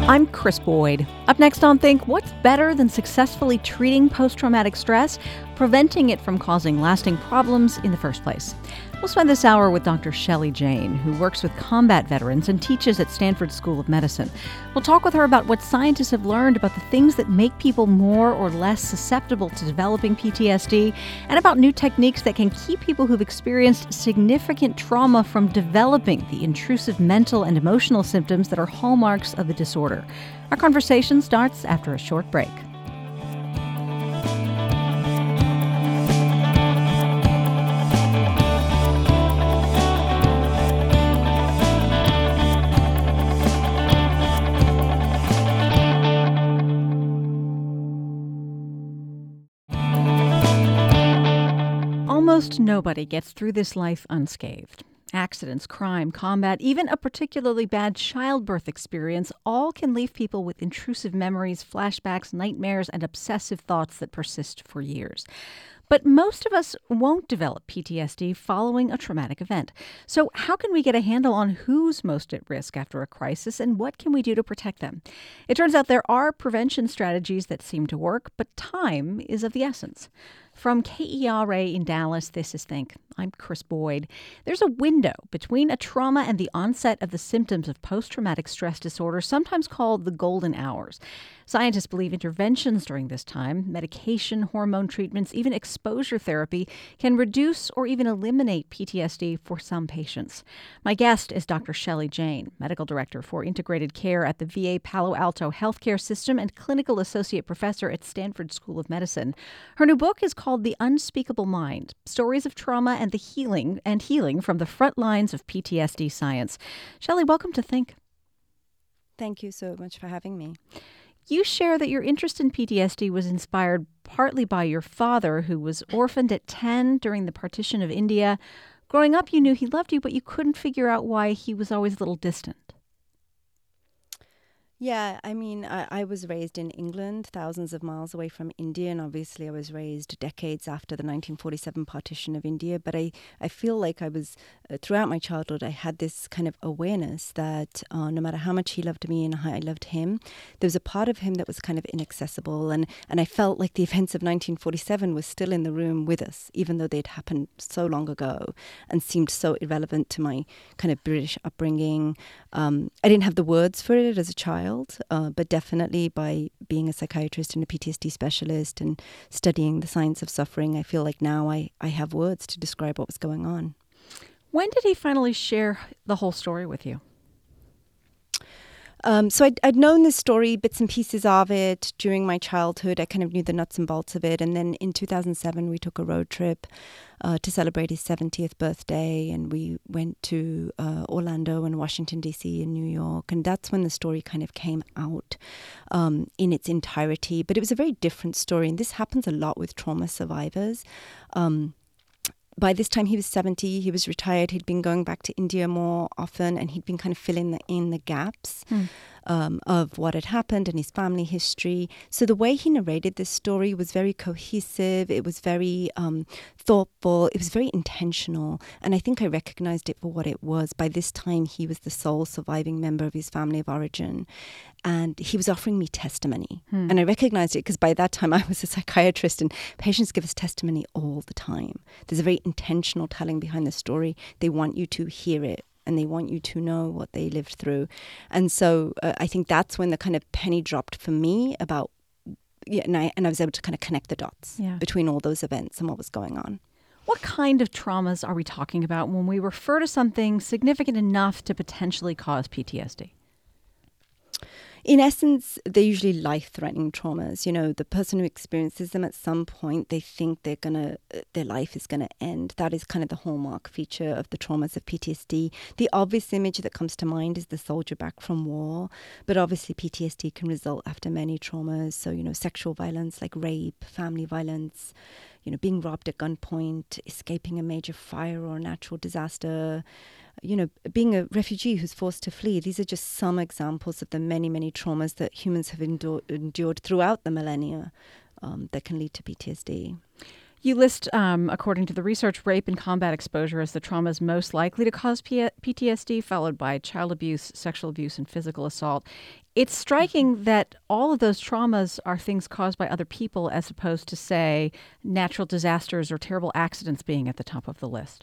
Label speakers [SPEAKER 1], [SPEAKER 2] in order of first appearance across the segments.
[SPEAKER 1] I'm Chris Boyd. Up next on Think, what's better than successfully treating post-traumatic stress, preventing it from causing lasting problems in the first place? We'll spend this hour with Dr. Shelley Jane, who works with combat veterans and teaches at Stanford School of Medicine. We'll talk with her about what scientists have learned about the things that make people more or less susceptible to developing PTSD, and about new techniques that can keep people who've experienced significant trauma from developing the intrusive mental and emotional symptoms that are hallmarks of the disorder. Our conversation starts after a short break. Almost nobody gets through this life unscathed. Accidents, crime, combat, even a particularly bad childbirth experience all can leave people with intrusive memories, flashbacks, nightmares, and obsessive thoughts that persist for years. But most of us won't develop PTSD following a traumatic event. So how can we get a handle on who's most at risk after a crisis, and what can we do to protect them? It turns out there are prevention strategies that seem to work, but time is of the essence. From KERA in Dallas, this is Think. I'm Chris Boyd. There's a window between a trauma and the onset of the symptoms of post-traumatic stress disorder, sometimes called the golden hours. Scientists believe interventions during this time, medication, hormone treatments, even exposure therapy, can reduce or even eliminate PTSD for some patients. My guest is Dr. Shelley Jane, Medical Director for Integrated Care at the VA Palo Alto Healthcare System and Clinical Associate Professor at Stanford School of Medicine. Her new book is called The Unspeakable Mind: Stories of Trauma and the Healing from the Front Lines of PTSD Science. Shelley, welcome to Think.
[SPEAKER 2] Thank you so much for having me.
[SPEAKER 1] You share that your interest in PTSD was inspired partly by your father, who was orphaned at 10 during the partition of India. Growing up, you knew he loved you, but you couldn't figure out why he was always a little distant.
[SPEAKER 2] Yeah, I was raised in England, thousands of miles away from India, and obviously I was raised decades after the 1947 partition of India. But I feel like I was, throughout my childhood, I had this kind of awareness that no matter how much he loved me and how I loved him, there was a part of him that was kind of inaccessible. And I felt like the events of 1947 were still in the room with us, even though they'd happened so long ago and seemed so irrelevant to my kind of British upbringing. I didn't have the words for it as a child. But definitely by being a psychiatrist and a PTSD specialist and studying the science of suffering, I feel like now I have words to describe what was going on.
[SPEAKER 1] When did he finally share the whole story with you?
[SPEAKER 2] So I'd known this story, bits and pieces of it during my childhood. I kind of knew the nuts and bolts of it. And then in 2007, we took a road trip to celebrate his 70th birthday. And we went to Orlando and Washington, D.C. and New York. And that's when the story kind of came out in its entirety. But it was a very different story. And this happens a lot with trauma survivors. By this time, he was 70. He was retired. He'd been going back to India more often, and he'd been kind of filling in the gaps of what had happened and his family history. So the way he narrated this story was very cohesive. It was very thoughtful. It was very intentional. And I think I recognized it for what it was. By this time, he was the sole surviving member of his family of origin. And he was offering me testimony. And I recognized it because by that time I was a psychiatrist, and patients give us testimony all the time. There's a very intentional telling behind the story. They want you to hear it, and they want you to know what they lived through. And so I think that's when the kind of penny dropped for me about, and I was able to kind of connect the dots between all those events and what was going on.
[SPEAKER 1] What kind of traumas are we talking about when we refer to something significant enough to potentially cause PTSD?
[SPEAKER 2] In essence, they're usually life-threatening traumas. You know, the person who experiences them at some point, they think their life is going to end. That is kind of the hallmark feature of the traumas of PTSD. The obvious image that comes to mind is the soldier back from war. But obviously, PTSD can result after many traumas. So, you know, sexual violence like rape, family violence, you know, being robbed at gunpoint, escaping a major fire or natural disaster, you know, being a refugee who's forced to flee. These are just some examples of the many, many traumas that humans have endured throughout the millennia that can lead to PTSD.
[SPEAKER 1] You list, according to the research, rape and combat exposure as the traumas most likely to cause PTSD, followed by child abuse, sexual abuse, and physical assault. It's striking that all of those traumas are things caused by other people as opposed to, say, natural disasters or terrible accidents being at the top of the list.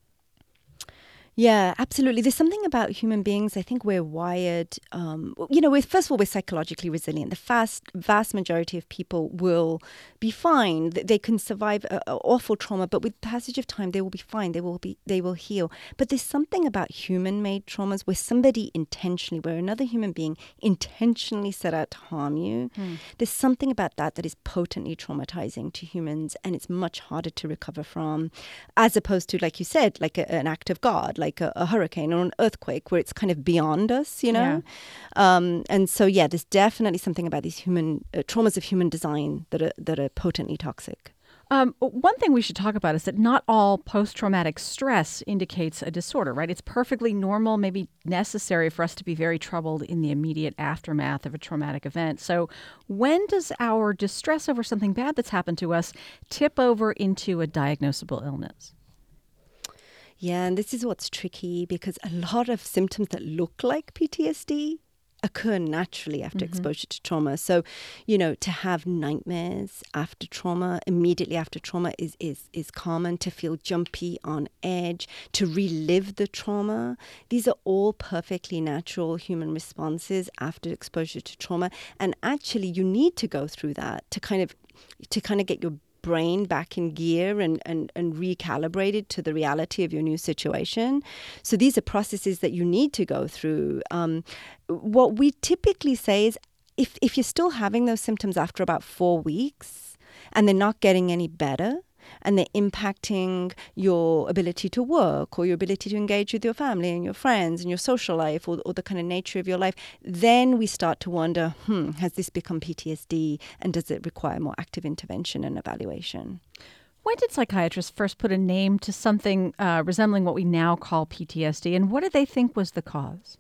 [SPEAKER 2] Yeah, absolutely. There's something about human beings. I think we're wired, first of all, we're psychologically resilient. The vast majority of people will be fine. They can survive a awful trauma, but with passage of time, they will be fine. They will heal. But there's something about human-made traumas where another human being intentionally set out to harm you. There's something about that is potently traumatizing to humans, and it's much harder to recover from, as opposed to, like you said, like an act of God, like a hurricane or an earthquake, where it's kind of beyond us,
[SPEAKER 1] Yeah.
[SPEAKER 2] And so, there's definitely something about these human traumas of human design that are potently toxic.
[SPEAKER 1] One thing we should talk about is that not all post-traumatic stress indicates a disorder, right? It's perfectly normal, maybe necessary for us to be very troubled in the immediate aftermath of a traumatic event. So when does our distress over something bad that's happened to us tip over into a diagnosable illness?
[SPEAKER 2] Yeah, and this is what's tricky, because a lot of symptoms that look like PTSD occur naturally after exposure to trauma. So, to have nightmares after trauma, immediately after trauma is common. To feel jumpy, on edge, to relive the trauma. These are all perfectly natural human responses after exposure to trauma. And actually, you need to go through that to kind of get your brain back in gear and recalibrated to the reality of your new situation. So these are processes that you need to go through. What we typically say is if you're still having those symptoms after about 4 weeks and they're not getting any better, and they're impacting your ability to work or your ability to engage with your family and your friends and your social life or the kind of nature of your life, then we start to wonder, has this become PTSD, and does it require more active intervention and evaluation?
[SPEAKER 1] When did psychiatrists first put a name to something resembling what we now call PTSD, and what did they think was the cause?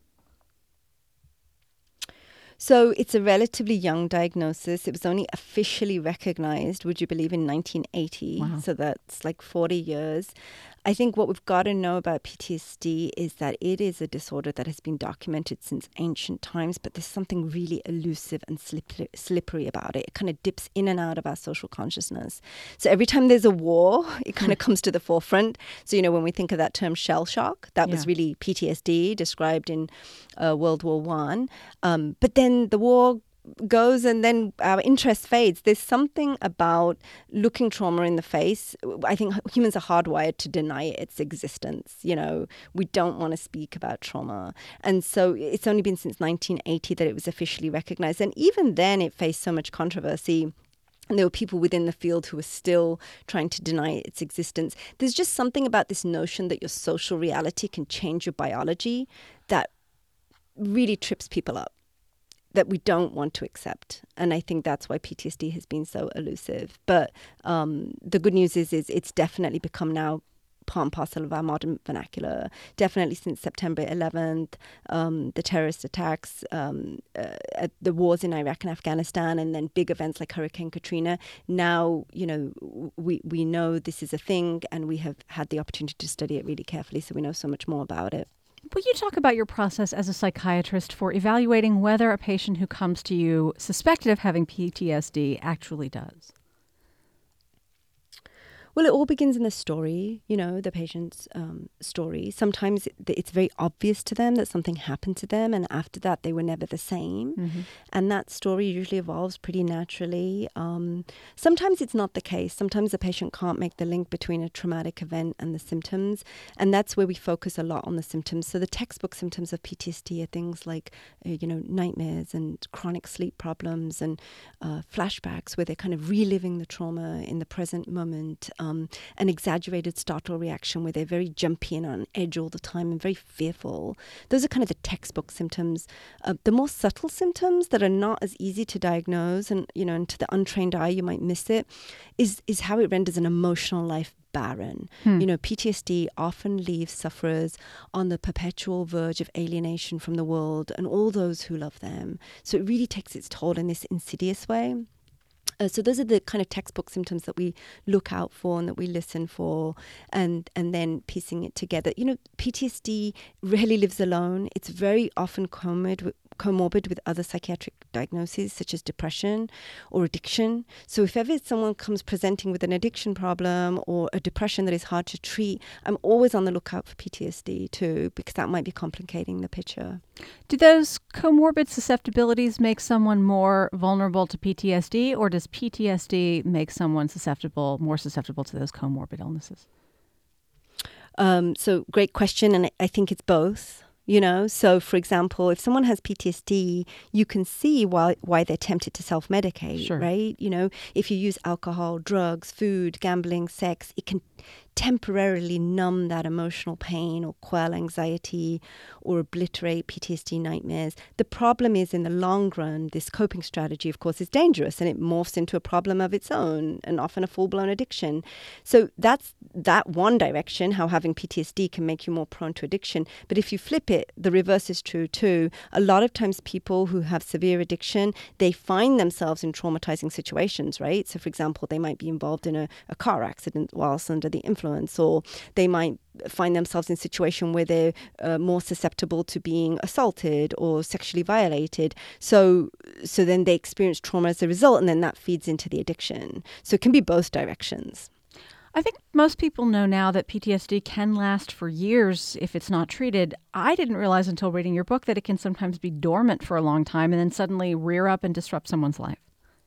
[SPEAKER 2] So it's a relatively young diagnosis. It was only officially recognized, would you believe, in 1980.
[SPEAKER 1] Wow.
[SPEAKER 2] So that's like 40 years. I think what we've got to know about PTSD is that it is a disorder that has been documented since ancient times, but there's something really elusive and slippery about it. It kind of dips in and out of our social consciousness. So every time there's a war, it kind of comes to the forefront. So, when we think of that term shell shock, that was really PTSD described in World War I. But then the war goes and then our interest fades. There's something about looking trauma in the face. I think humans are hardwired to deny its existence. We don't want to speak about trauma. And so it's only been since 1980 that it was officially recognized. And even then it faced so much controversy. And there were people within the field who were still trying to deny its existence. There's just something about this notion that your social reality can change your biology that really trips people up, that we don't want to accept. And I think that's why PTSD has been so elusive. But the good news is it's definitely become now part and parcel of our modern vernacular. Definitely since September 11th, the terrorist attacks, the wars in Iraq and Afghanistan, and then big events like Hurricane Katrina. Now, we know this is a thing, and we have had the opportunity to study it really carefully, so we know so much more about it.
[SPEAKER 1] Will you talk about your process as a psychiatrist for evaluating whether a patient who comes to you suspected of having PTSD actually does?
[SPEAKER 2] Well, it all begins in the story, the patient's story. Sometimes it's very obvious to them that something happened to them, and after that they were never the same.
[SPEAKER 1] Mm-hmm.
[SPEAKER 2] And that story usually evolves pretty naturally. Sometimes it's not the case. Sometimes the patient can't make the link between a traumatic event and the symptoms, and that's where we focus a lot on the symptoms. So the textbook symptoms of PTSD are things like, nightmares and chronic sleep problems and flashbacks, where they're kind of reliving the trauma in the present moment. An exaggerated startle reaction where they're very jumpy and on edge all the time and very fearful. Those are kind of the textbook symptoms. The more subtle symptoms that are not as easy to diagnose, and and to the untrained eye you might miss it, is how it renders an emotional life barren. PTSD often leaves sufferers on the perpetual verge of alienation from the world and all those who love them. So it really takes its toll in this insidious way. So those are the kind of textbook symptoms that we look out for and that we listen for, and then piecing it together. PTSD rarely lives alone. It's very often comorbid with other psychiatric diagnoses such as depression or addiction. So if ever someone comes presenting with an addiction problem or a depression that is hard to treat, I'm always on the lookout for PTSD too, because that might be complicating the picture.
[SPEAKER 1] Do those comorbid susceptibilities make someone more vulnerable to PTSD, or does PTSD make someone more susceptible to those comorbid illnesses?
[SPEAKER 2] So great question, and I think it's both. So for example, if someone has PTSD, you can see why they're tempted to self-medicate,
[SPEAKER 1] Sure.
[SPEAKER 2] right? If you use alcohol, drugs, food, gambling, sex, it can temporarily numb that emotional pain or quell anxiety or obliterate PTSD nightmares. The problem is, in the long run, this coping strategy, of course, is dangerous, and it morphs into a problem of its own and often a full-blown addiction. So that's that one direction, how having PTSD can make you more prone to addiction. But if you flip it, the reverse is true too. A lot of times people who have severe addiction, they find themselves in traumatizing situations, right? So for example, they might be involved in a car accident whilst under the influence, or they might find themselves in a situation where they're more susceptible to being assaulted or sexually violated. So then they experience trauma as a result, and then that feeds into the addiction. So it can be both directions.
[SPEAKER 1] I think most people know now that PTSD can last for years if it's not treated. I didn't realize until reading your book that it can sometimes be dormant for a long time and then suddenly rear up and disrupt someone's life.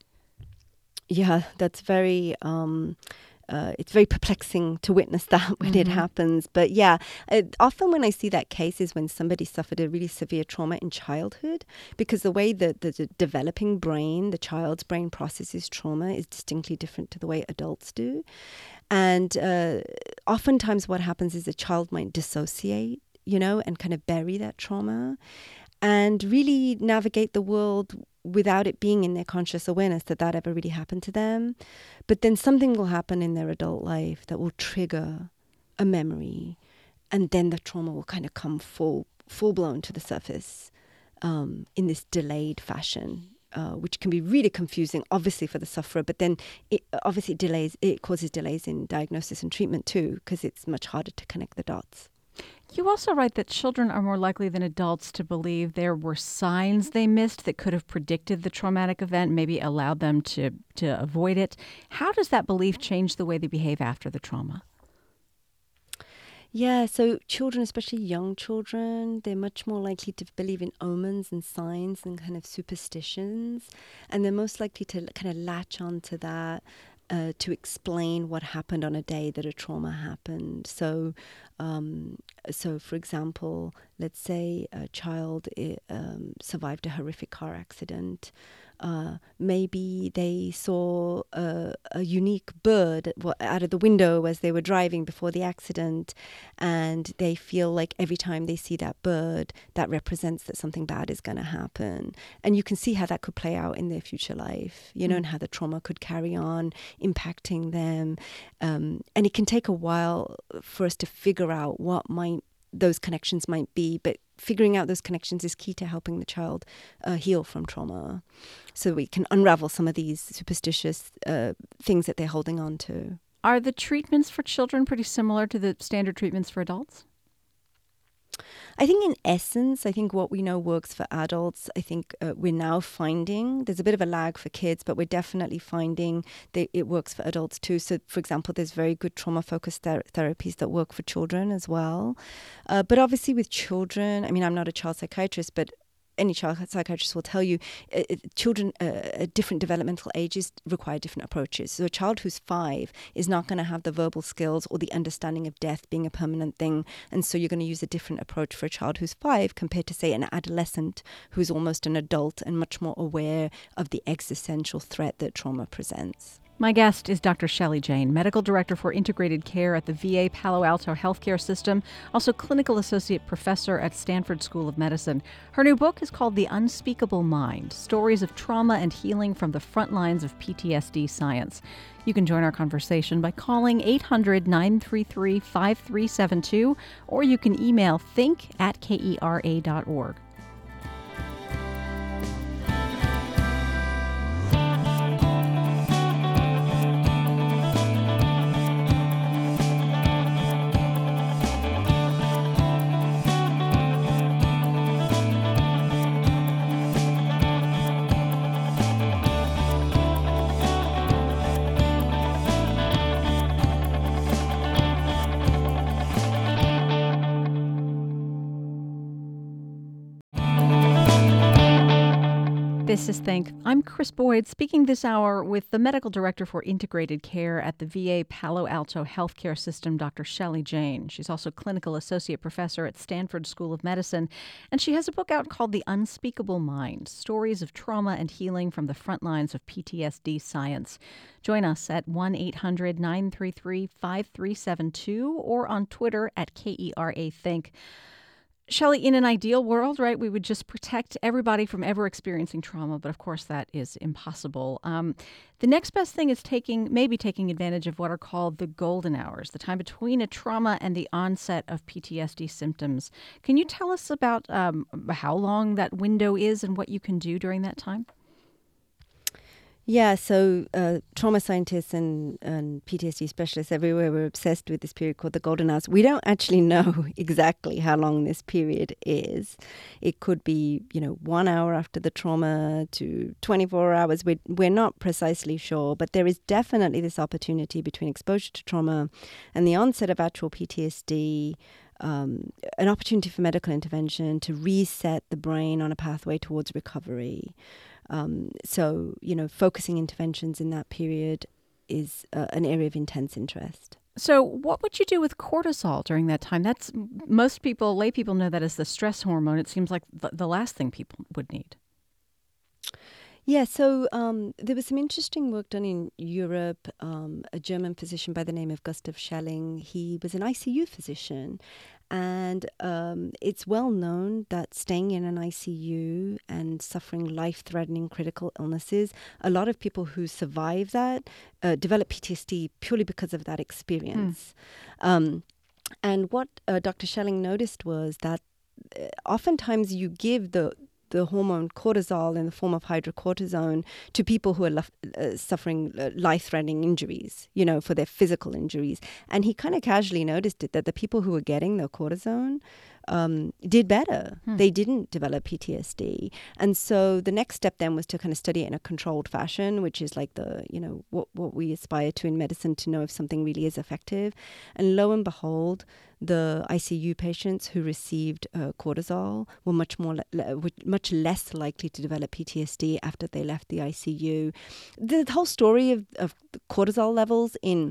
[SPEAKER 2] Yeah, that's very... it's very perplexing to witness that when it happens. But yeah, often when I see that case is when somebody suffered a really severe trauma in childhood, because the way that the developing brain, the child's brain processes trauma is distinctly different to the way adults do. And oftentimes what happens is a child might dissociate, and kind of bury that trauma and really navigate the world without it being in their conscious awareness that ever really happened to them. But then something will happen in their adult life that will trigger a memory, and then the trauma will kind of come full blown to the surface in this delayed fashion, which can be really confusing, obviously, for the sufferer. But then it causes delays in diagnosis and treatment too, because it's much harder to connect the dots.
[SPEAKER 1] You also write that children are more likely than adults to believe there were signs they missed that could have predicted the traumatic event, maybe allowed them to avoid it. How does that belief change the way they behave after the trauma?
[SPEAKER 2] Yeah, so children, especially young children, they're much more likely to believe in omens and signs and kind of superstitions. And they're most likely to kind of latch onto that to explain what happened on a day that a trauma happened. So for example, let's say a child survived a horrific car accident. Maybe they saw a unique bird out of the window as they were driving before the accident, and they feel like every time they see that bird, that represents that something bad is going to happen. And you can see how that could play out in their future life, and how the trauma could carry on impacting them. And it can take a while for us to figure out what those connections might be, but figuring out those connections is key to helping the child heal from trauma, so we can unravel some of these superstitious things that they're holding on to.
[SPEAKER 1] Are the treatments for children pretty similar to the standard treatments for adults?
[SPEAKER 2] I think in essence, what we know works for adults. I think we're now finding there's a bit of a lag for kids, but we're definitely finding that it works for adults too. So, for example, there's very good trauma-focused therapies that work for children as well. But obviously with children, I'm not a child psychiatrist, but any child psychiatrist will tell you children at different developmental ages require different approaches. So a child who's 5 is not going to have the verbal skills or the understanding of death being a permanent thing. And so you're going to use a different approach for a child who's 5 compared to, say, an adolescent who's almost an adult and much more aware of the existential threat that trauma presents.
[SPEAKER 1] My guest is Dr. Shelley Jane, Medical Director for Integrated Care at the VA Palo Alto Healthcare System, also Clinical Associate Professor at Stanford School of Medicine. Her new book is called The Unspeakable Mind, Stories of Trauma and Healing from the Front Lines of PTSD Science. You can join our conversation by calling 800-933-5372, or you can email think@kera.org. This is Think. I'm Chris Boyd, speaking this hour with the Medical Director for Integrated Care at the VA Palo Alto Healthcare System, Dr. Shelley Jane. She's also Clinical Associate Professor at Stanford School of Medicine, and she has a book out called The Unspeakable Mind, Stories of Trauma and Healing from the Front Lines of PTSD Science. Join us at 1-800-933-5372 or on Twitter at KERA Think. Shelley, in an ideal world, right, we would just protect everybody from ever experiencing trauma, but of course that is impossible. The next best thing is maybe taking advantage of what are called the golden hours, the time between a trauma and the onset of PTSD symptoms. Can you tell us about how long that window is and what you can do during that time?
[SPEAKER 2] Yeah, so trauma scientists and PTSD specialists everywhere were obsessed with this period called the golden hours. We don't actually know exactly how long this period is. It could be, 1 hour after the trauma to 24 hours. We're not precisely sure, but there is definitely this opportunity between exposure to trauma and the onset of actual PTSD, an opportunity for medical intervention to reset the brain on a pathway towards recovery. So, focusing interventions in that period is an area of intense interest.
[SPEAKER 1] So what would you do with cortisol during that time? That's most people, lay people know that as the stress hormone. It seems like the last thing people would need.
[SPEAKER 2] Yeah, so there was some interesting work done in Europe. A German physician by the name of Gustav Schelling, he was an ICU physician. And it's well known that staying in an ICU and suffering life-threatening critical illnesses, a lot of people who survive that develop PTSD purely because of that experience. And what Dr. Schelling noticed was that oftentimes you give the hormone cortisol in the form of hydrocortisone to people who are suffering life-threatening injuries, for their physical injuries. And he kind of casually noticed that the people who were getting the cortisone did better. They didn't develop PTSD. And so the next step then was to kind of study it in a controlled fashion, which is like what we aspire to in medicine to know if something really is effective. And lo and behold, the ICU patients who received cortisol were much less likely to develop PTSD after they left the ICU. The whole story of cortisol levels in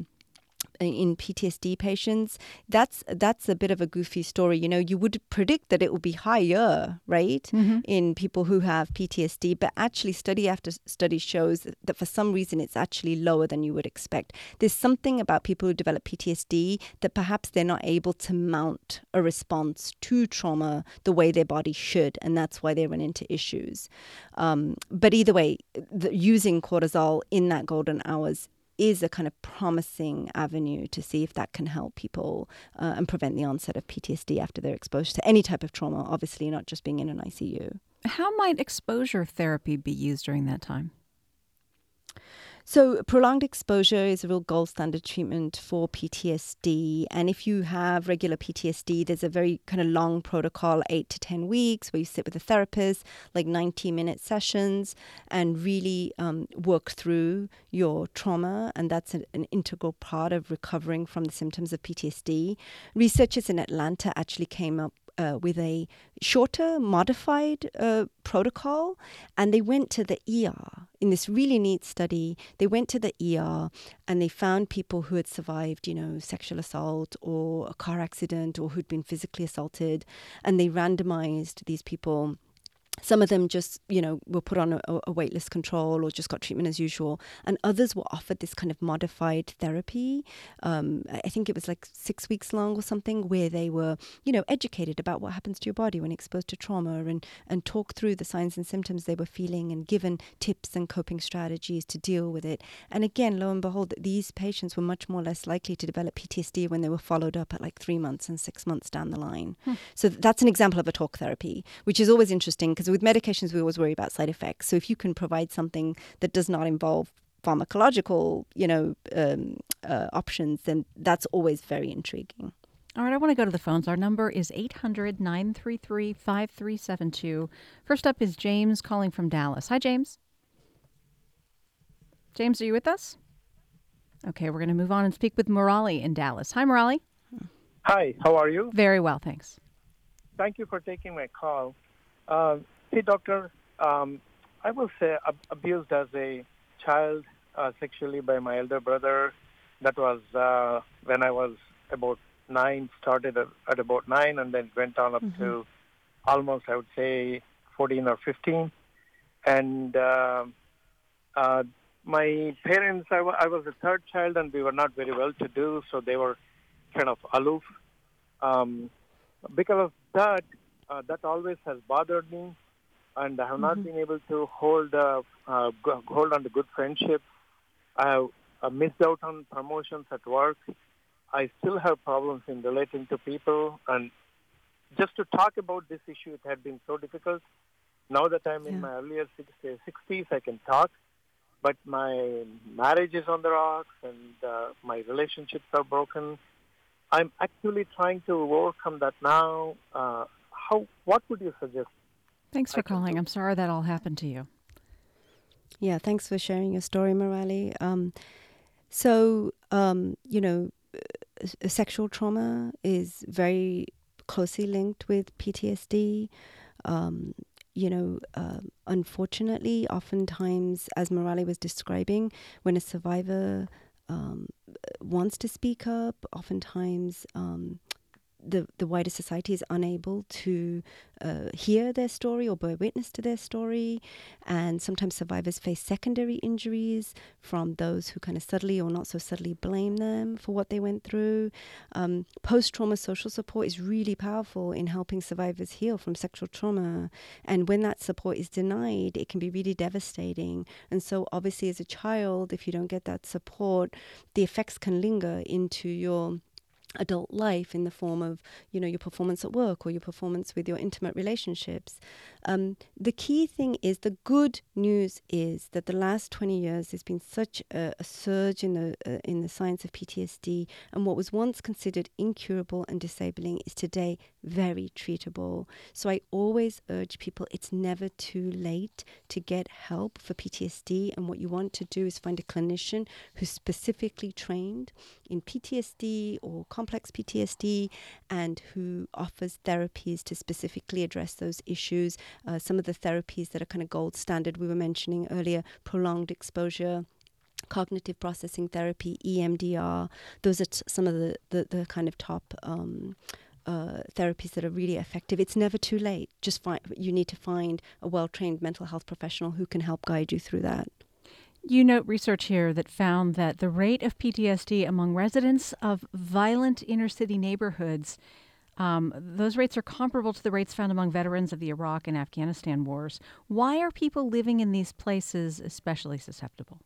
[SPEAKER 2] PTSD patients, that's a bit of a goofy story. You would predict that it would be higher, right, in people who have PTSD, but actually study after study shows that for some reason it's actually lower than you would expect. There's something about people who develop PTSD that perhaps they're not able to mount a response to trauma the way their body should, and that's why they run into issues. But either way, using cortisol in that golden hours is a kind of promising avenue to see if that can help people and prevent the onset of PTSD after they're exposed to any type of trauma, obviously not just being in an ICU.
[SPEAKER 1] How might exposure therapy be used during that time?
[SPEAKER 2] So prolonged exposure is a real gold standard treatment for PTSD. And if you have regular PTSD, there's a very kind of long protocol, 8 to 10 weeks, where you sit with a therapist, like 90-minute sessions, and really work through your trauma. And that's an integral part of recovering from the symptoms of PTSD. Researchers in Atlanta actually came up with a shorter, modified protocol, and they went to the ER. In this really neat study, they went to the ER and they found people who had survived, sexual assault or a car accident or who'd been physically assaulted, and they randomized these people. Some of them just, were put on a waitlist control or just got treatment as usual. And others were offered this kind of modified therapy. I think it was like 6 weeks long or something, where they were, educated about what happens to your body when exposed to trauma and talk through the signs and symptoms they were feeling and given tips and coping strategies to deal with it. And again, lo and behold, these patients were much more less likely to develop PTSD when they were followed up at like 3 months and 6 months down the line. So that's an example of a talk therapy, which is always interesting because with medications, we always worry about side effects. So if you can provide something that does not involve pharmacological, options, then that's always very intriguing.
[SPEAKER 1] All right, I want to go to the phones. Our number is 800-933-5372. First up is James calling from Dallas. Hi, James. James, are you with us? Okay, we're going to move on and speak with Murali in Dallas. Hi, Murali.
[SPEAKER 3] Hi, how are you?
[SPEAKER 1] Very well, thanks.
[SPEAKER 3] Thank you for taking my call. Hey, doctor, I I was abused as a child sexually by my elder brother. That was when I was about 9, started at about 9, and then went on up to almost, I would say, 14 or 15. And my parents, I was the third child, and we were not very well-to-do, so they were kind of aloof. Because of that, that always has bothered me, and I have not been able to hold on to good friendships. I have missed out on promotions at work. I still have problems in relating to people, and just to talk about this issue, it had been so difficult. Now that I'm in my earlier 60s, I can talk, but my marriage is on the rocks, and my relationships are broken. I'm actively trying to overcome that now. What would you suggest?
[SPEAKER 1] Thanks for calling. I'm sorry that all happened to you.
[SPEAKER 2] Yeah, thanks for sharing your story, Murali. Sexual trauma is very closely linked with PTSD. Unfortunately, oftentimes, as Murali was describing, when a survivor wants to speak up, oftentimes the wider society is unable to hear their story or bear witness to their story. And sometimes survivors face secondary injuries from those who kind of subtly or not so subtly blame them for what they went through. Post-trauma social support is really powerful in helping survivors heal from sexual trauma. And when that support is denied, it can be really devastating. And so obviously as a child, if you don't get that support, the effects can linger into your adult life in the form of, your performance at work or your performance with your intimate relationships. The key thing is, the good news is that the last 20 years there's been such a surge in the science of PTSD, and what was once considered incurable and disabling is today very treatable. So I always urge people, it's never too late to get help for PTSD, and what you want to do is find a clinician who's specifically trained in PTSD or complex PTSD and who offers therapies to specifically address those issues. Some of the therapies that are kind of gold standard we were mentioning earlier: prolonged exposure, cognitive processing therapy, EMDR. Those are some of the kind of top therapies that are really effective. It's never too late. You need to find a well-trained mental health professional who can help guide you through that.
[SPEAKER 1] You note research here that found that the rate of PTSD among residents of violent inner-city neighborhoods, those rates are comparable to the rates found among veterans of the Iraq and Afghanistan wars. Why are people living in these places especially susceptible?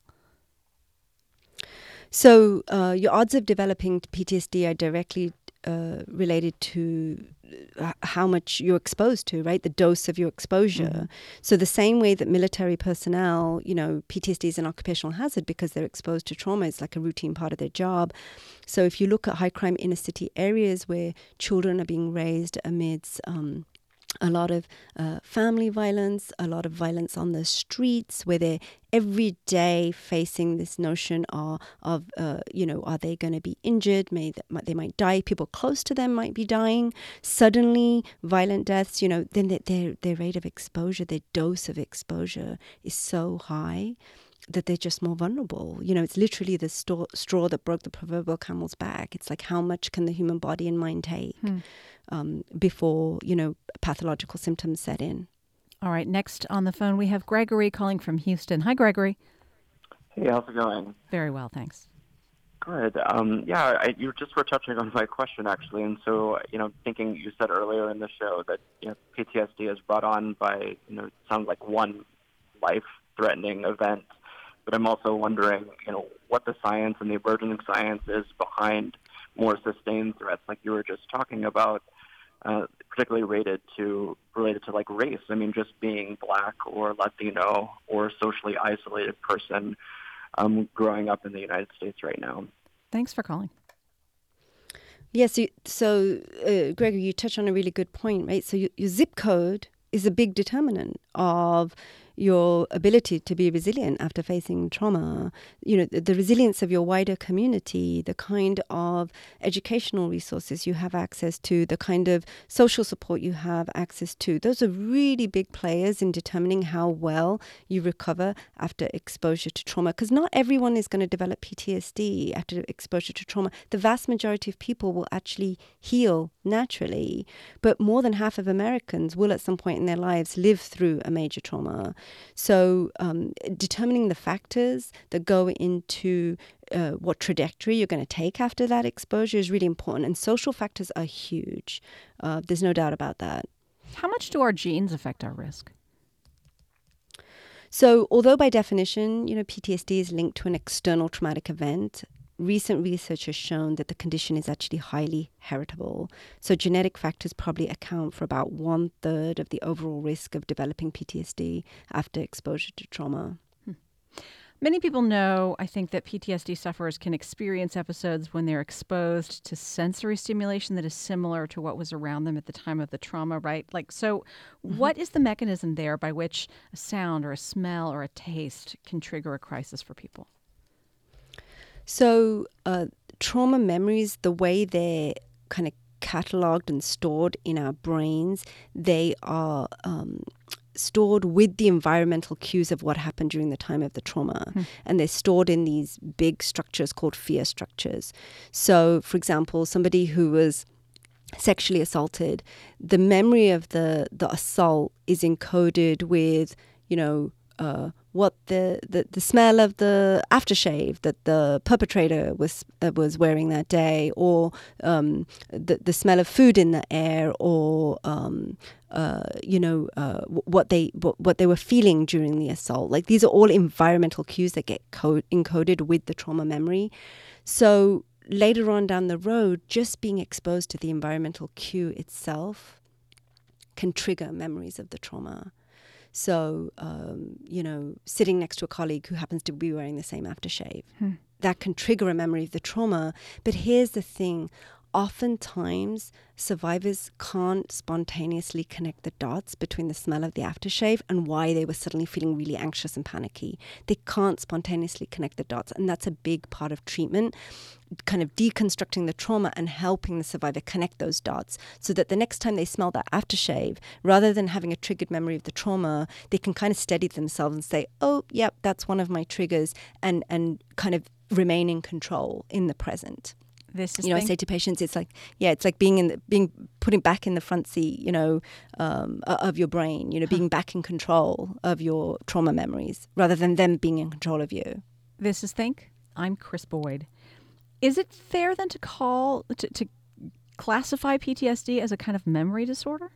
[SPEAKER 2] So your odds of developing PTSD are directly related to how much you're exposed to, right? The dose of your exposure. So the same way that military personnel, PTSD is an occupational hazard because they're exposed to trauma. It's like a routine part of their job. So if you look at high crime inner city areas where children are being raised amidst a lot of family violence, a lot of violence on the streets, where they're every day facing this notion are they going to be injured? They might die. People close to them might be dying. Suddenly, violent deaths. Then their rate of exposure, their dose of exposure is so high that they're just more vulnerable. It's literally the straw that broke the proverbial camel's back. It's like, how much can the human body and mind take before, pathological symptoms set in?
[SPEAKER 1] All right. Next on the phone, we have Gregory calling from Houston. Hi, Gregory.
[SPEAKER 4] Hey, how's it going?
[SPEAKER 1] Very well, thanks.
[SPEAKER 4] Good. You just were touching on my question, actually. And so, thinking you said earlier in the show that, PTSD is brought on by, it sounds like one life-threatening event. But I'm also wondering, what the science and the emerging science is behind more sustained threats, like you were just talking about, particularly related to like race. I mean, just being Black or Latino or socially isolated person growing up in the United States right now.
[SPEAKER 1] Thanks for calling.
[SPEAKER 2] Yes. Gregory, you touched on a really good point, right? So your zip code is a big determinant of your ability to be resilient after facing trauma, the resilience of your wider community, the kind of educational resources you have access to, the kind of social support you have access to. Those are really big players in determining how well you recover after exposure to trauma, because not everyone is going to develop PTSD after exposure to trauma. The vast majority of people will actually heal naturally, but more than half of Americans will at some point in their lives live through a major trauma. So determining the factors that go into what trajectory you're going to take after that exposure is really important. And social factors are huge. There's no doubt about that.
[SPEAKER 1] How much do our genes affect our risk?
[SPEAKER 2] So although by definition, PTSD is linked to an external traumatic event, recent research has shown that the condition is actually highly heritable. So genetic factors probably account for about 1/3 of the overall risk of developing PTSD after exposure to trauma.
[SPEAKER 1] Many people know, I think, that PTSD sufferers can experience episodes when they're exposed to sensory stimulation that is similar to what was around them at the time of the trauma, right? What is the mechanism there by which a sound or a smell or a taste can trigger a crisis for people?
[SPEAKER 2] So trauma memories, the way they're kind of cataloged and stored in our brains, they are stored with the environmental cues of what happened during the time of the trauma. And they're stored in these big structures called fear structures. So, for example, somebody who was sexually assaulted, the memory of the assault is encoded with, what the smell of the aftershave that the perpetrator was wearing that day, or the smell of food in the air, or what they were feeling during the assault. Like, these are all environmental cues that get encoded with the trauma memory. So later on down the road, just being exposed to the environmental cue itself can trigger memories of the trauma. So, sitting next to a colleague who happens to be wearing the same aftershave, that can trigger a memory of the trauma. But here's the thing. Oftentimes, survivors can't spontaneously connect the dots between the smell of the aftershave and why they were suddenly feeling really anxious and panicky. They can't spontaneously connect the dots. And that's a big part of treatment, kind of deconstructing the trauma and helping the survivor connect those dots so that the next time they smell that aftershave, rather than having a triggered memory of the trauma, they can kind of steady themselves and say, oh, yep, that's one of my triggers, and kind of remain in control in the present. I say to patients, it's like being putting back in the front seat, of your brain, being back in control of your trauma memories rather than them being in control of you.
[SPEAKER 1] This is Think. I'm Kris Boyd. Is it fair then to classify PTSD as a kind of memory disorder?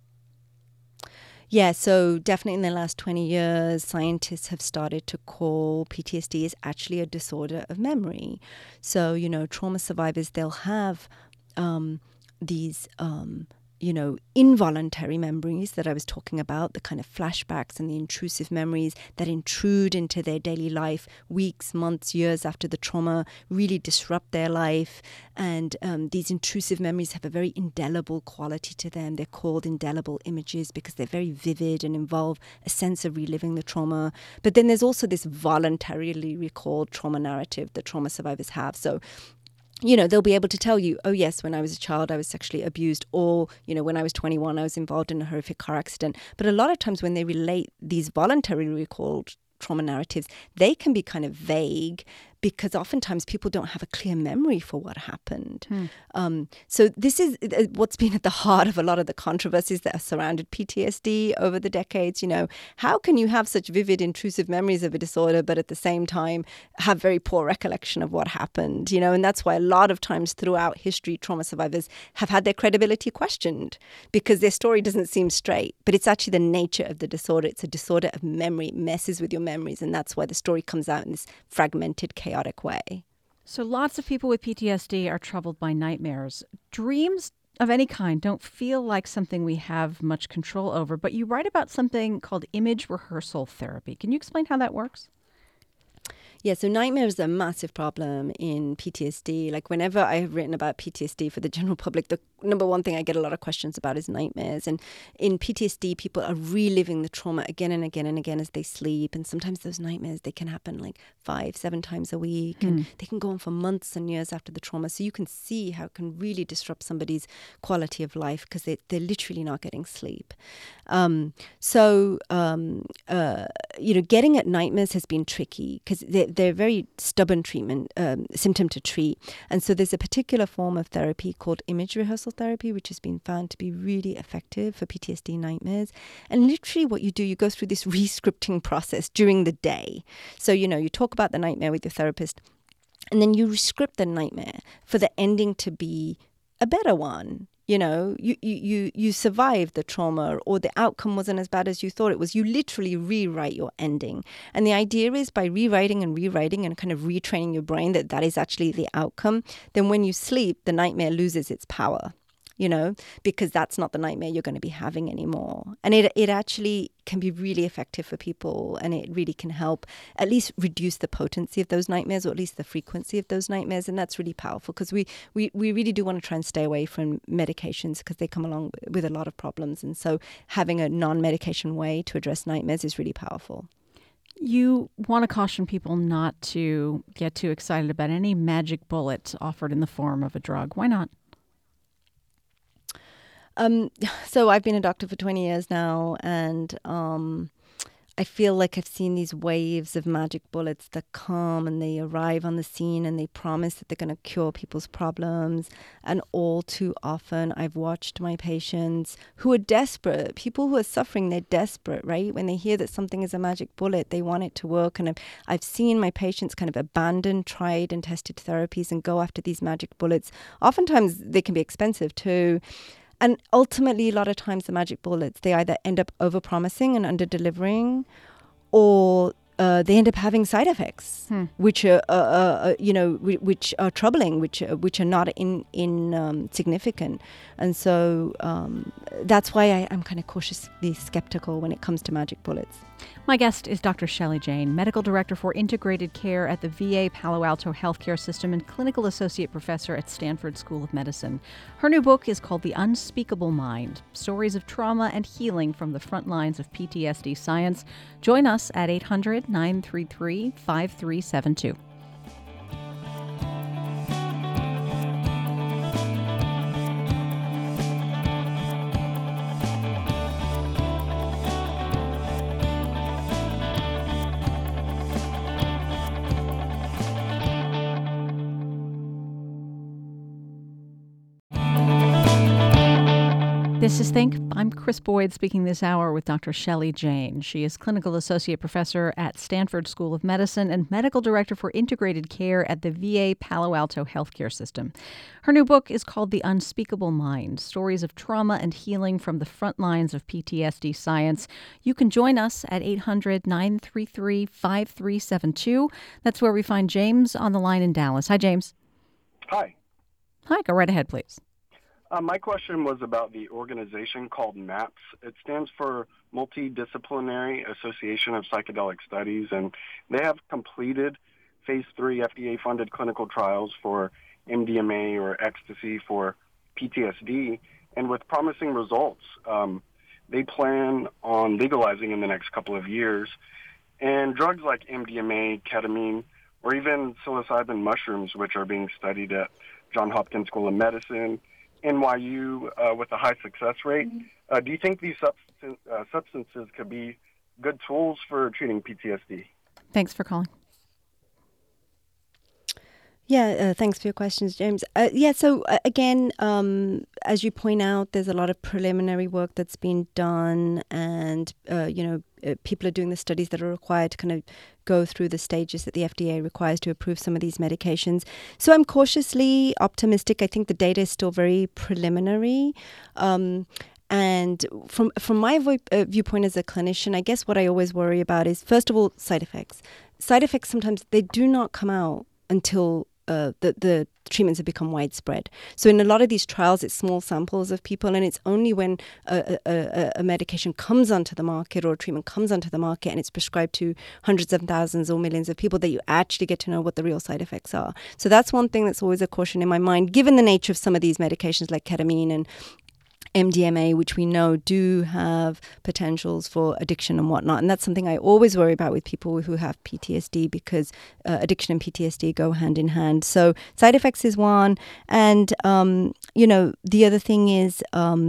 [SPEAKER 2] Yeah, so definitely in the last 20 years, scientists have started to call PTSD as actually a disorder of memory. So, trauma survivors, they'll have these, involuntary memories that I was talking about, the kind of flashbacks and the intrusive memories that intrude into their daily life weeks, months, years after the trauma, really disrupt their life. And these intrusive memories have a very indelible quality to them. They're called indelible images because they're very vivid and involve a sense of reliving the trauma. But then there's also this voluntarily recalled trauma narrative that trauma survivors have. So they'll be able to tell you, oh, yes, when I was a child, I was sexually abused, or, when I was 21, I was involved in a horrific car accident. But a lot of times when they relate these voluntarily recalled trauma narratives, they can be kind of vague because oftentimes people don't have a clear memory for what happened. So this is what's been at the heart of a lot of the controversies that have surrounded PTSD over the decades. How can you have such vivid, intrusive memories of a disorder, but at the same time have very poor recollection of what happened? And that's why a lot of times throughout history, trauma survivors have had their credibility questioned because their story doesn't seem straight. But it's actually the nature of the disorder. It's a disorder of memory. It messes with your memories. And that's why the story comes out in this fragmented, chaotic way.
[SPEAKER 1] So lots of people with PTSD are troubled by nightmares. Dreams of any kind don't feel like something we have much control over, but you write about something called image rehearsal therapy. Can you explain how that works?
[SPEAKER 2] Yeah, so nightmares are a massive problem in PTSD. Like whenever I have written about PTSD for the general public, the number one thing I get a lot of questions about is nightmares. And in PTSD, people are reliving the trauma again and again and again as they sleep. And sometimes those nightmares, they can happen like 5-7 times a week. And they can go on for months and years after the trauma. So you can see how it can really disrupt somebody's quality of life because they're literally not getting sleep. Getting at nightmares has been tricky because they're a very stubborn symptom to treat. And so there's a particular form of therapy called image rehearsal therapy, which has been found to be really effective for PTSD nightmares. And literally what you do, you go through this re-scripting process during the day. So, you talk about the nightmare with your therapist, and then you re-script the nightmare for the ending to be a better one. You survived the trauma, or the outcome wasn't as bad as you thought it was. You literally rewrite your ending. And the idea is by rewriting and kind of retraining your brain that is actually the outcome, then when you sleep, the nightmare loses its power, because that's not the nightmare you're going to be having anymore. And it actually can be really effective for people, and it really can help at least reduce the potency of those nightmares, or at least the frequency of those nightmares. And that's really powerful because we really do want to try and stay away from medications because they come along with a lot of problems. And so having a non-medication way to address nightmares is really powerful.
[SPEAKER 1] You want to caution people not to get too excited about any magic bullet offered in the form of a drug. Why not?
[SPEAKER 2] So I've been a doctor for 20 years now, and I feel like I've seen these waves of magic bullets that come and they arrive on the scene and they promise that they're going to cure people's problems. And all too often I've watched my patients who are desperate, people who are suffering, they're desperate, right? When they hear that something is a magic bullet, they want it to work. And I've seen my patients kind of abandon tried and tested therapies and go after these magic bullets. Oftentimes they can be expensive too. And ultimately, a lot of times the magic bullets, they either end up over-promising and under-delivering, or they end up having side effects, which are which are troubling, which are not insignificant. And so that's why I'm kind of cautiously skeptical when it comes to magic bullets.
[SPEAKER 1] My guest is Dr. Shelley Jane, Medical Director for Integrated Care at the VA Palo Alto Healthcare System and Clinical Associate Professor at Stanford School of Medicine. Her new book is called The Unspeakable Mind, Stories of Trauma and Healing from the Front Lines of PTSD Science. Join us at 800-933-5372. This is Think. I'm Chris Boyd speaking this hour with Dr. Shelley Jane. She is Clinical Associate Professor at Stanford School of Medicine and Medical Director for Integrated Care at the VA Palo Alto Healthcare System. Her new book is called The Unspeakable Mind, Stories of Trauma and Healing from the Front Lines of PTSD Science. You can join us at 800-933-5372. That's where we find James on the line in Dallas. Hi, James.
[SPEAKER 5] Hi.
[SPEAKER 1] Hi, go right ahead, please.
[SPEAKER 5] My question was about the organization called MAPS. It stands for Multidisciplinary Association of Psychedelic Studies, and they have completed Phase 3 FDA-funded clinical trials for MDMA or ecstasy for PTSD, and with promising results. They plan on legalizing in the next couple of years. And drugs like MDMA, ketamine, or even psilocybin mushrooms, which are being studied at Johns Hopkins School of Medicine, NYU, with a high success rate. Do you think these substances could be good tools for treating PTSD?
[SPEAKER 1] Thanks for calling.
[SPEAKER 2] Yeah, thanks for your questions, James. Again, as you point out, there's a lot of preliminary work that's been done, and people are doing the studies that are required to kind of go through the stages that the FDA requires to approve some of these medications. So I'm cautiously optimistic. I think the data is still very preliminary. And from my viewpoint as a clinician, I guess what I always worry about is, first of all, side effects. Side effects sometimes, they do not come out until the treatments have become widespread. So in a lot of these trials, it's small samples of people, and it's only when a medication comes onto the market or a treatment comes onto the market and it's prescribed to hundreds of thousands or millions of people that you actually get to know what the real side effects are. So that's one thing that's always a caution in my mind, given the nature of some of these medications like ketamine and MDMA, which we know do have potentials for addiction and whatnot. And that's something I always worry about with people who have PTSD, because addiction and PTSD go hand in hand. So side effects is one. And, the other thing is,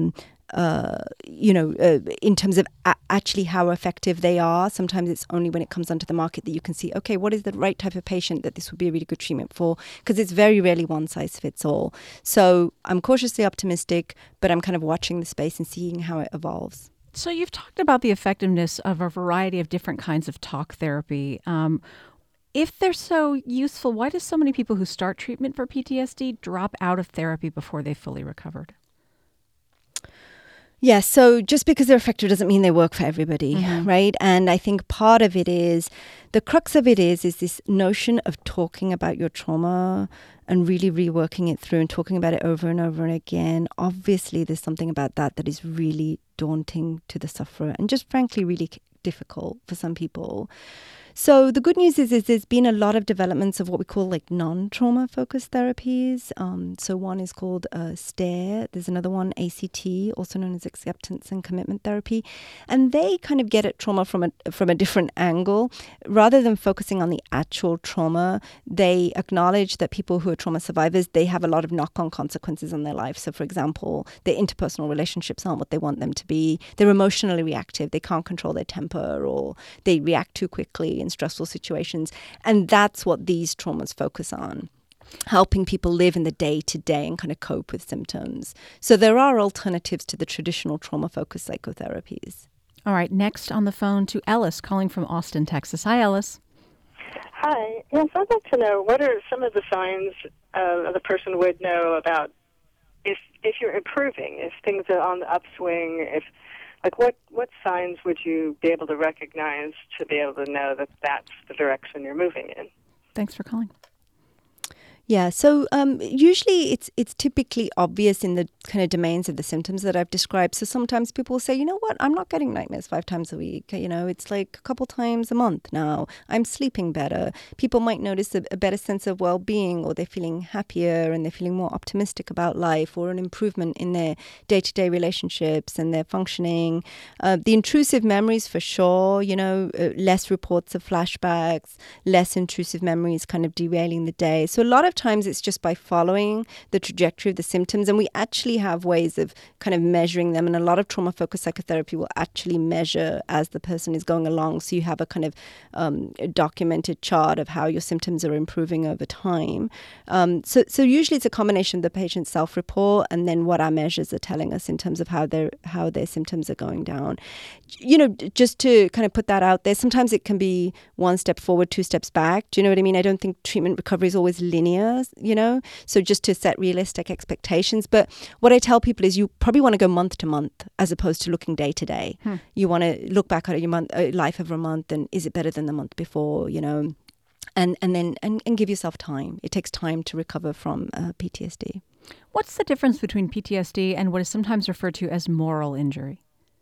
[SPEAKER 2] in terms of actually how effective they are, sometimes it's only when it comes onto the market that you can see, okay, what is the right type of patient that this would be a really good treatment for? Because it's very rarely one size fits all. So I'm cautiously optimistic, but I'm kind of watching the space and seeing how it evolves.
[SPEAKER 1] So you've talked about the effectiveness of a variety of different kinds of talk therapy. If they're so useful, why do so many people who start treatment for PTSD drop out of therapy before they've fully recovered?
[SPEAKER 2] Yeah, so just because they're effective doesn't mean they work for everybody, right? And I think part of it is, the crux of it is this notion of talking about your trauma and really reworking it through and talking about it over and over and again. Obviously, there's something about that is really daunting to the sufferer and just frankly really difficult for some people. So the good news is there's been a lot of developments of what we call like non-trauma focused therapies. So one is called STARE. There's another one, ACT, also known as acceptance and commitment therapy. And they kind of get at trauma from a different angle. Rather than focusing on the actual trauma, they acknowledge that people who are trauma survivors, they have a lot of knock-on consequences on their life. So for example, their interpersonal relationships aren't what they want them to be. They're emotionally reactive. They can't control their temper, or they react too quickly in stressful situations. And that's what these traumas focus on, helping people live in the day-to-day and kind of cope with symptoms. So there are alternatives to the traditional trauma-focused psychotherapies.
[SPEAKER 1] All right, next on the phone to Ellis, calling from Austin, Texas. Hi, Ellis.
[SPEAKER 6] Hi. Yes, I'd like to know, what are some of the signs the person would know about if you're improving, if things are on the upswing, what signs would you be able to recognize to be able to know that that's the direction you're moving in?
[SPEAKER 1] Thanks for calling.
[SPEAKER 2] Yeah, so usually it's typically obvious in the kind of domains of the symptoms that I've described. So sometimes people will say, you know what, I'm not getting nightmares 5 times a week. It's like a couple times a month now. I'm sleeping better. People might notice a better sense of well-being, or they're feeling happier and they're feeling more optimistic about life, or an improvement in their day-to-day relationships and their functioning. The intrusive memories for sure, less reports of flashbacks, less intrusive memories kind of derailing the day. So a lot of times it's just by following the trajectory of the symptoms, and we actually have ways of kind of measuring them, and a lot of trauma-focused psychotherapy will actually measure as the person is going along, so you have a kind of a documented chart of how your symptoms are improving over time. So usually it's a combination of the patient's self-report and then what our measures are telling us in terms of how their symptoms are going down. Just to kind of put that out there, sometimes it can be 1 step forward, 2 steps back. Do you know what I mean? I don't think treatment recovery is always linear, so just to set realistic expectations. But what I tell people is you probably want to go month to month as opposed to looking day to day. You want to look back at your life over a month, and is it better than the month before, and then give yourself time. It takes time to recover from PTSD.
[SPEAKER 1] What's the difference between PTSD and what is sometimes referred to as moral injury?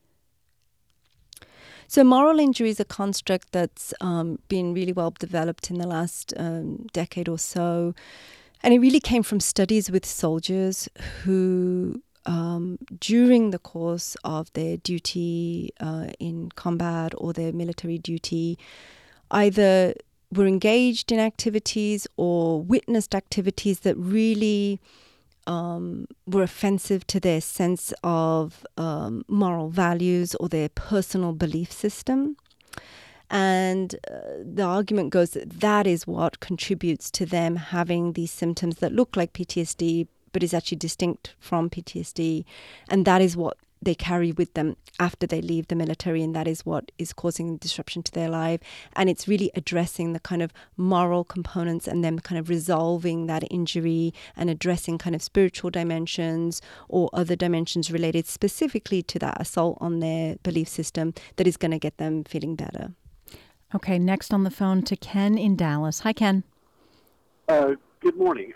[SPEAKER 2] So moral injury is a construct that's been really well developed in the last decade or so. And it really came from studies with soldiers who, during the course of their duty in combat or their military duty, either were engaged in activities or witnessed activities that really were offensive to their sense of moral values or their personal belief system. And the argument goes that is what contributes to them having these symptoms that look like PTSD, but is actually distinct from PTSD. And that is what they carry with them after they leave the military, and that is what is causing disruption to their life. And it's really addressing the kind of moral components and them kind of resolving that injury and addressing kind of spiritual dimensions or other dimensions related specifically to that assault on their belief system that is going to get them feeling better.
[SPEAKER 1] Okay, next on the phone to Ken in Dallas. Hi, Ken.
[SPEAKER 7] Good morning.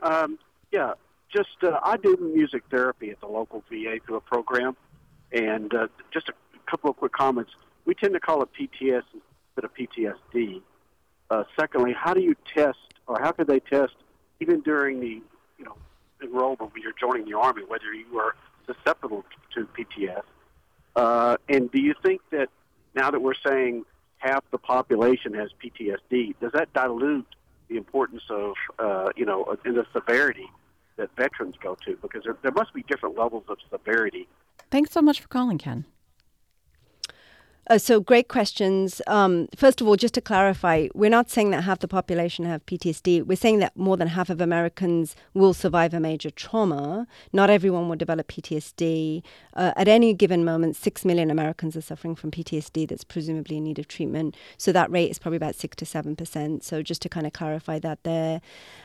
[SPEAKER 7] I do music therapy at the local VA through a program, and just a couple of quick comments. We tend to call it PTS instead of PTSD. Secondly, how do you test, or how could they test, even during the enrollment when you're joining the Army, whether you are susceptible to PTS? And do you think that now that we're saying half the population has PTSD, does that dilute the importance of, and the severity that veterans go to? Because there must be different levels of severity.
[SPEAKER 1] Thanks so much for calling, Ken.
[SPEAKER 2] So great questions. First of all, just to clarify, we're not saying that half the population have PTSD. We're saying that more than half of Americans will survive a major trauma. Not everyone will develop PTSD. At any given moment, 6 million Americans are suffering from PTSD that's presumably in need of treatment. So that rate is probably about 6 to 7%. So just to kind of clarify that there.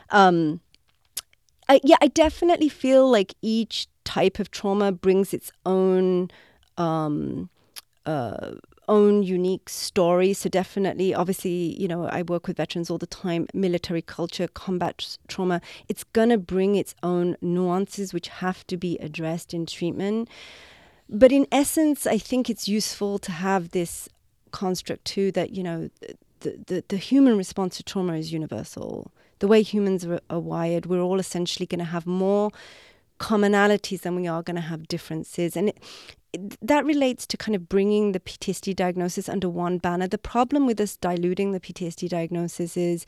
[SPEAKER 2] I definitely feel like each type of trauma brings its own unique story. So definitely, obviously, I work with veterans all the time. Military culture, combat trauma, it's going to bring its own nuances which have to be addressed in treatment. But in essence, I think it's useful to have this construct too that, the human response to trauma is universal. The way humans are wired, we're all essentially going to have more commonalities than we are going to have differences. And that relates to kind of bringing the PTSD diagnosis under one banner. The problem with us diluting the PTSD diagnosis is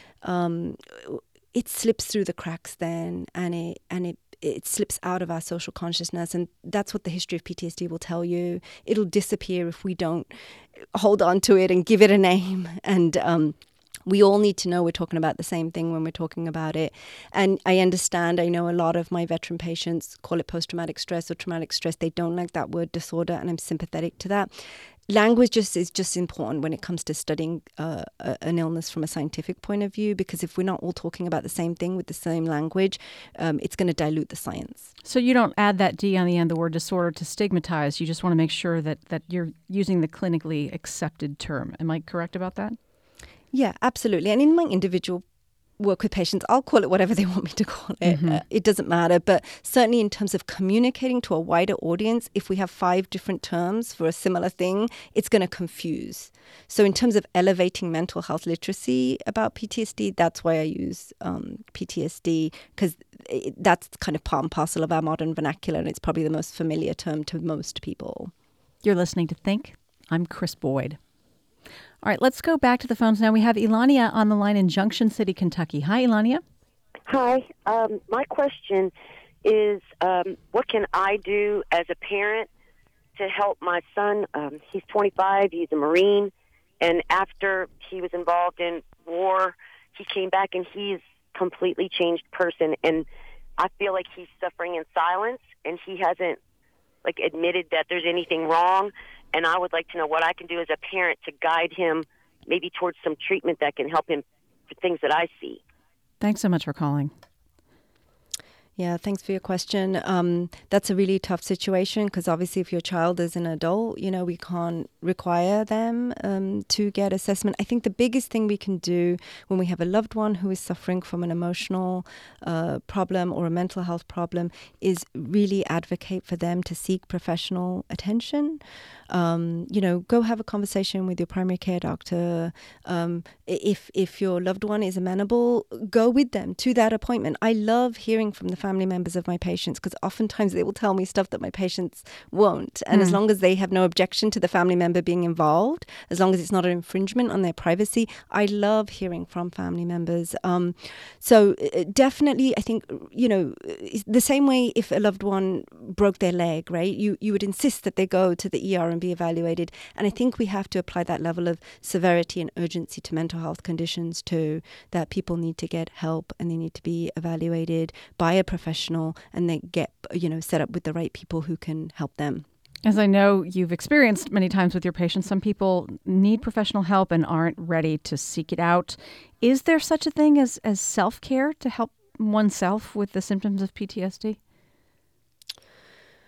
[SPEAKER 2] it slips through the cracks then, and it slips out of our social consciousness. And that's what the history of PTSD will tell you. It'll disappear if we don't hold on to it and give it a name. And we all need to know we're talking about the same thing when we're talking about it. And I know a lot of my veteran patients call it post-traumatic stress or traumatic stress. They don't like that word disorder, and I'm sympathetic to that. Language is just important when it comes to studying an illness from a scientific point of view, because if we're not all talking about the same thing with the same language, it's going to dilute the science.
[SPEAKER 1] So you don't add that D on the end of the word disorder to stigmatize. You just want to make sure that you're using the clinically accepted term. Am I correct about that?
[SPEAKER 2] Yeah, absolutely. And in my individual work with patients, I'll call it whatever they want me to call it.
[SPEAKER 1] Mm-hmm.
[SPEAKER 2] It doesn't matter. But certainly in terms of communicating to a wider audience, if we have 5 different terms for a similar thing, it's going to confuse. So in terms of elevating mental health literacy about PTSD, that's why I use PTSD, because that's kind of part and parcel of our modern vernacular, and it's probably the most familiar term to most people.
[SPEAKER 1] You're listening to Think. I'm Chris Boyd. All right, let's go back to the phones now. We have Elania on the line in Junction City, Kentucky. Hi, Elania.
[SPEAKER 8] Hi. My question is, what can I do as a parent to help my son? He's 25. He's a Marine. And after he was involved in war, he came back and he's a completely changed person. And I feel like he's suffering in silence, and he hasn't admitted that there's anything wrong. And I would like to know what I can do as a parent to guide him maybe towards some treatment that can help him for things that I see.
[SPEAKER 1] Thanks so much for calling.
[SPEAKER 2] Yeah, thanks for your question. That's a really tough situation, because obviously if your child is an adult, we can't require them to get assessment. I think the biggest thing we can do when we have a loved one who is suffering from an emotional problem or a mental health problem is really advocate for them to seek professional attention. Go have a conversation with your primary care doctor. If your loved one is amenable, go with them to that appointment. I love hearing from the family members of my patients, because oftentimes they will tell me stuff that my patients won't. And as long as they have no objection to the family member being involved, as long as it's not an infringement on their privacy, I love hearing from family members. So definitely, I think, the same way if a loved one broke their leg, right? You would insist that they go to the ER and be evaluated. And I think we have to apply that level of severity and urgency to mental health conditions too, that people need to get help and they need to be evaluated by a professional, and they get, set up with the right people who can help them.
[SPEAKER 1] As I know you've experienced many times with your patients, some people need professional help and aren't ready to seek it out. Is there such a thing as self-care to help oneself with the symptoms of PTSD?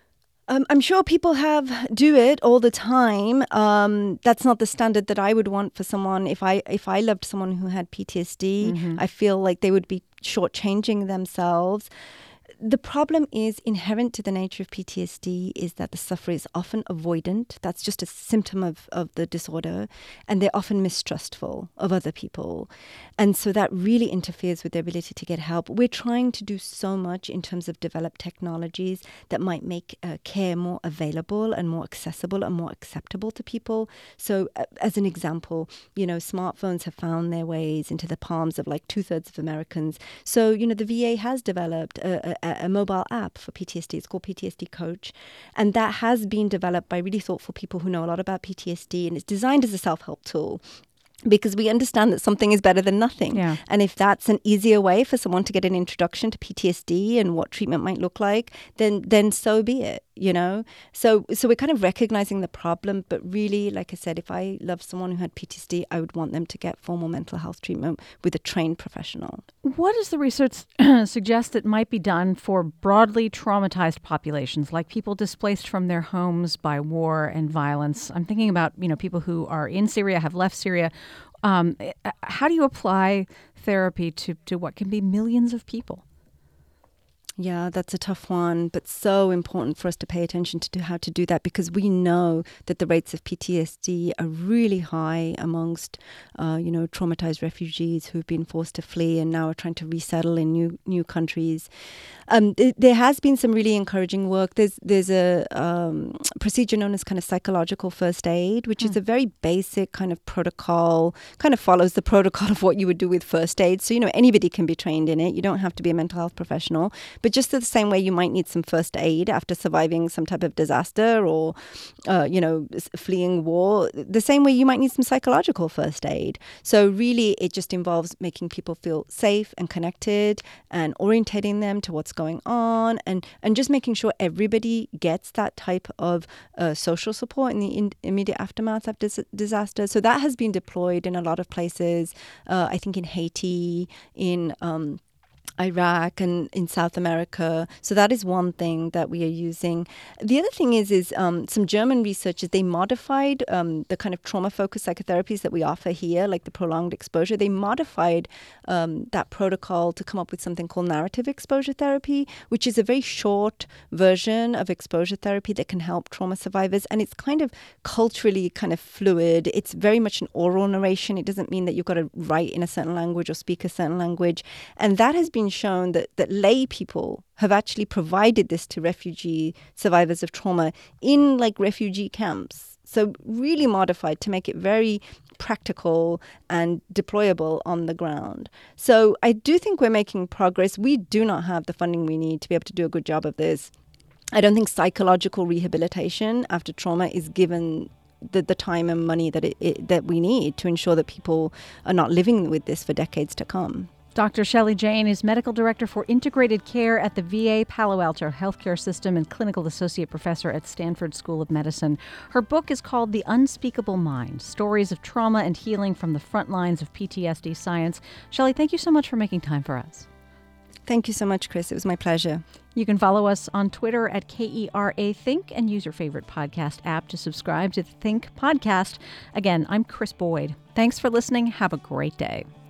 [SPEAKER 2] I'm sure people do it all the time. That's not the standard that I would want for someone. If I loved someone who had PTSD, I feel like they would be shortchanging themselves. The problem is inherent to the nature of PTSD is that the sufferer is often avoidant. That's just a symptom of the disorder. And they're often mistrustful of other people. And so that really interferes with their ability to get help. We're trying to do so much in terms of develop technologies that might make care more available and more accessible and more acceptable to people. So as an example, smartphones have found their ways into the palms of like 2/3 of Americans. So, the VA has developed a mobile app for PTSD. It's called PTSD Coach. And that has been developed by really thoughtful people who know a lot about PTSD. And it's designed as a self-help tool, because we understand that something is better than nothing.
[SPEAKER 1] Yeah.
[SPEAKER 2] And if that's an easier way for someone to get an introduction to PTSD and what treatment might look like, then so be it, So we're kind of recognizing the problem, but really, like I said, if I love someone who had PTSD, I would want them to get formal mental health treatment with a trained professional.
[SPEAKER 1] What does the research suggest that might be done for broadly traumatized populations, like people displaced from their homes by war and violence? I'm thinking about, people who are in Syria, have left Syria. How do you apply therapy to what can be millions of people?
[SPEAKER 2] Yeah, that's a tough one, but so important for us to pay attention to how to do that, because we know that the rates of PTSD are really high amongst, traumatized refugees who've been forced to flee and now are trying to resettle in new countries. There has been some really encouraging work. There's a procedure known as kind of psychological first aid, which is a very basic kind of protocol, kind of follows the protocol of what you would do with first aid. So, anybody can be trained in it. You don't have to be a mental health professional. But just the same way you might need some first aid after surviving some type of disaster or, fleeing war, the same way you might need some psychological first aid. So really, it just involves making people feel safe and connected and orientating them to what's going on and just making sure everybody gets that type of social support in the immediate aftermath of disaster. So that has been deployed in a lot of places, I think in Haiti, in Iraq and in South America. So that is one thing that we are using. The other thing is some German researchers, they modified the kind of trauma-focused psychotherapies that we offer here, like the prolonged exposure. They modified that protocol to come up with something called narrative exposure therapy, which is a very short version of exposure therapy that can help trauma survivors. And it's kind of culturally kind of fluid. It's very much an oral narration. It doesn't mean that you've got to write in a certain language or speak a certain language. And that has been shown that lay people have actually provided this to refugee survivors of trauma in like refugee camps. So really modified to make it very practical and deployable on the ground. So I do think we're making progress. We do not have the funding we need to be able to do a good job of this. I don't think psychological rehabilitation after trauma is given the time and money that we need to ensure that people are not living with this for decades to come.
[SPEAKER 1] Dr. Shelley Jane is Medical Director for Integrated Care at the VA Palo Alto Healthcare System and Clinical Associate Professor at Stanford School of Medicine. Her book is called The Unspeakable Mind, Stories of Trauma and Healing from the Front Lines of PTSD Science. Shelley, thank you so much for making time for us.
[SPEAKER 2] Thank you so much, Chris. It was my pleasure.
[SPEAKER 1] You can follow us on Twitter at KERA Think and use your favorite podcast app to subscribe to the Think podcast. Again, I'm Chris Boyd. Thanks for listening. Have a great day.